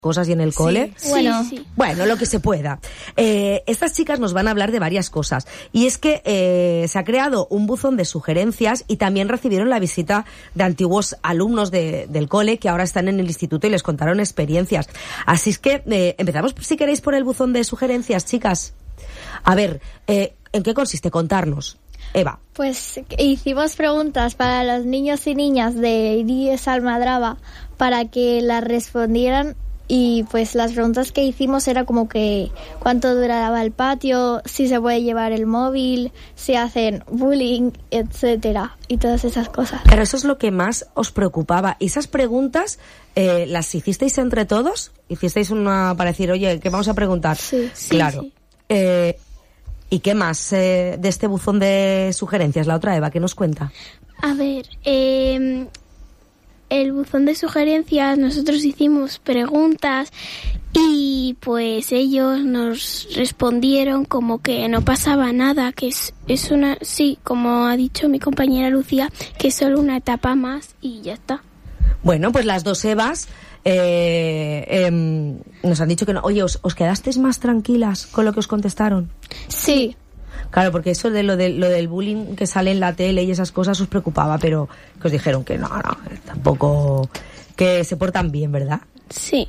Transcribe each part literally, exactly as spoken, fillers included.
cosas y en el cole. Sí, bueno, sí. bueno, lo que se pueda. Eh, estas chicas nos van a hablar de varias cosas. Y es que eh, se ha creado un buzón de sugerencias y también recibieron la visita de antiguos alumnos de, del cole que ahora están en el instituto y les contaron experiencias. Así es que eh, empezamos, si queréis, por el buzón de sugerencias, chicas. A ver, eh, ¿en qué consiste? Contarnos. Eva. Pues hicimos preguntas para los niños y niñas de Iríes Almadraba para que las respondieran. Y pues las preguntas que hicimos era como que cuánto duraba el patio, si se puede llevar el móvil, si hacen bullying, etcétera, y todas esas cosas. Pero eso es lo que más os preocupaba. ¿Y esas preguntas eh, las hicisteis entre todos? ¿Hicisteis una para decir, oye, ¿qué vamos a preguntar? Sí, sí. Claro. Sí. Eh, ¿Y qué más eh, de este buzón de sugerencias? La otra Eva, ¿qué nos cuenta? A ver, eh... el buzón de sugerencias, nosotros hicimos preguntas y pues ellos nos respondieron como que no pasaba nada, que es, es una, sí, como ha dicho mi compañera Lucía, que es solo una etapa más y ya está. Bueno, pues las dos Evas eh, eh, nos han dicho que no. Oye, ¿os, ¿os quedasteis más tranquilas con lo que os contestaron? Sí. Claro, porque eso de lo, de lo del bullying que sale en la tele y esas cosas os preocupaba, pero que os dijeron que no, no, tampoco, que se portan bien, ¿verdad? Sí.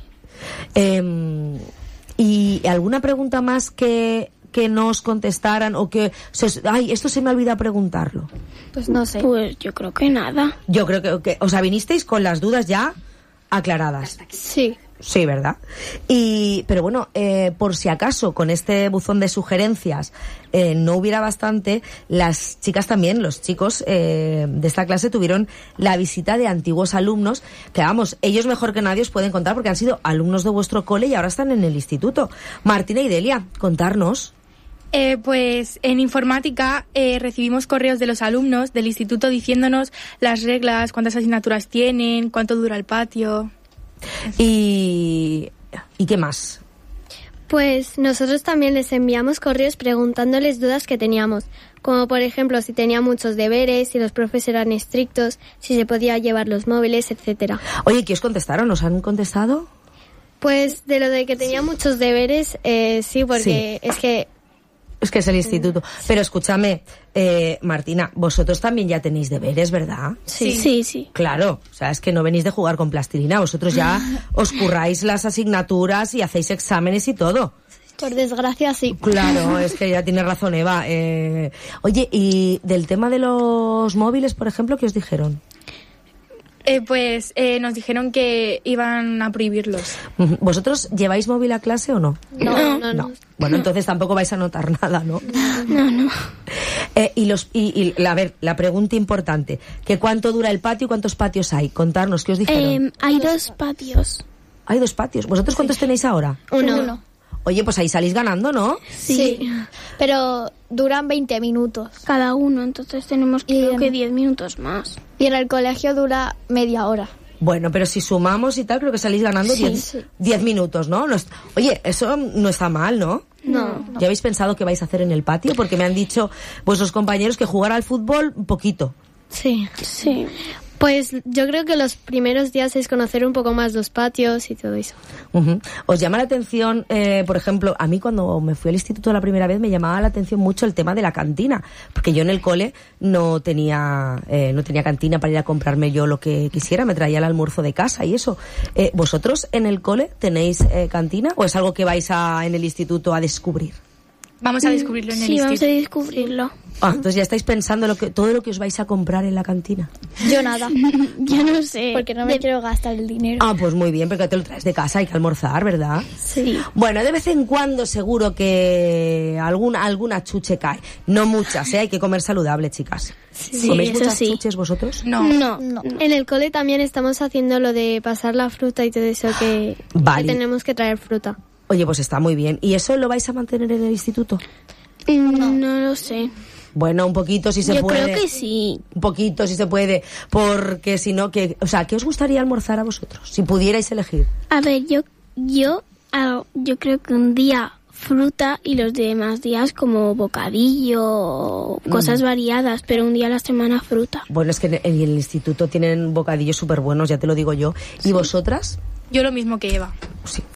Eh, ¿Y alguna pregunta más que, que no os contestaran o que, se, ay, esto se me olvida preguntarlo? Pues no sé. Pues yo creo que nada. Yo creo que, que o sea, vinisteis con las dudas ya aclaradas. Sí. Sí, ¿verdad? Y, pero bueno, eh, por si acaso con este buzón de sugerencias eh, no hubiera bastante, las chicas también, los chicos eh, de esta clase tuvieron la visita de antiguos alumnos, que vamos, ellos mejor que nadie os pueden contar porque han sido alumnos de vuestro cole y ahora están en el instituto. Martina y Delia, contarnos. Eh, pues en informática eh, recibimos correos de los alumnos del instituto diciéndonos las reglas, cuántas asignaturas tienen, cuánto dura el patio. Y, ¿y qué más? Pues nosotros también les enviamos correos preguntándoles dudas que teníamos, como por ejemplo si tenía muchos deberes, si los profes eran estrictos, si se podía llevar los móviles, etcétera. Oye, ¿qué os contestaron? ¿Os han contestado? Pues de lo de que tenía muchos deberes, eh, sí, porque sí. es que... Es que es el instituto. Sí. Pero escúchame, eh, Martina, vosotros también ya tenéis deberes, ¿verdad? Sí. sí, sí. Claro, o sea, es que no venís de jugar con plastilina, vosotros ya os curráis las asignaturas y hacéis exámenes y todo. Por desgracia, sí. Claro, es que ya tiene razón Eva. Eh, oye, y del tema de los móviles, por ejemplo, ¿qué os dijeron? Eh, pues eh, nos dijeron que iban a prohibirlos. ¿Vosotros lleváis móvil a clase o no? No, no, no. no. Bueno, entonces tampoco vais a notar nada, ¿no? No, no. Eh, y los y, y a ver, la pregunta importante, ¿que cuánto dura el patio y cuántos patios hay? Contarnos, ¿qué os dijeron? Eh, hay dos patios. Hay dos patios. ¿Vosotros cuántos sí. tenéis ahora? Uno. Uno. Oye, pues ahí salís ganando, ¿no? Sí. sí. Pero duran veinte minutos. Cada uno, entonces tenemos creo en... que diez minutos más. Y en el colegio dura media hora. Bueno, pero si sumamos y tal, creo que salís ganando diez sí, sí. minutos, ¿no? no es... Oye, eso no está mal, ¿no? No. ¿Ya habéis pensado qué vais a hacer en el patio? Porque me han dicho vuestros compañeros que jugar al fútbol poquito. Sí. Sí. Pues yo creo que los primeros días es conocer un poco más los patios y todo eso. Uh-huh. ¿Os llama la atención, eh, por ejemplo, a mí cuando me fui al instituto la primera vez me llamaba la atención mucho el tema de la cantina? Porque yo en el cole no tenía eh, no tenía cantina para ir a comprarme yo lo que quisiera, me traía el almuerzo de casa y eso. Eh, ¿Vosotros en el cole tenéis eh, cantina o es algo que vais a en el instituto a descubrir? Vamos a descubrirlo en el sí, instituto. Sí, vamos a descubrirlo. Ah, entonces ya estáis pensando lo que, todo lo que os vais a comprar en la cantina. Yo nada. Yo no sé. Porque no me de... quiero gastar el dinero. Ah, pues muy bien, porque te lo traes de casa, hay que almorzar, ¿verdad? Sí. Bueno, de vez en cuando seguro que alguna, alguna chuche cae. No muchas, ¿eh? Hay que comer saludable, chicas. Sí, ¿Coméis eso muchas sí. chuches vosotros? No. No. no. En el cole también estamos haciendo lo de pasar la fruta y todo eso, que, vale. que tenemos que traer fruta. Oye, pues está muy bien. ¿Y eso lo vais a mantener en el instituto? No, no lo sé. Bueno, un poquito si se Yo puede. Yo creo que sí. Un poquito si se puede, porque si no, que, o sea, ¿qué os gustaría almorzar a vosotros? Si pudierais elegir. A ver, yo, yo, yo creo que un día fruta y los demás días como bocadillo, cosas mm. variadas, pero un día a la semana fruta. Bueno, es que en el instituto tienen bocadillos súper buenos, ya te lo digo yo. ¿Y sí. vosotras? Yo lo mismo que Eva. Sí,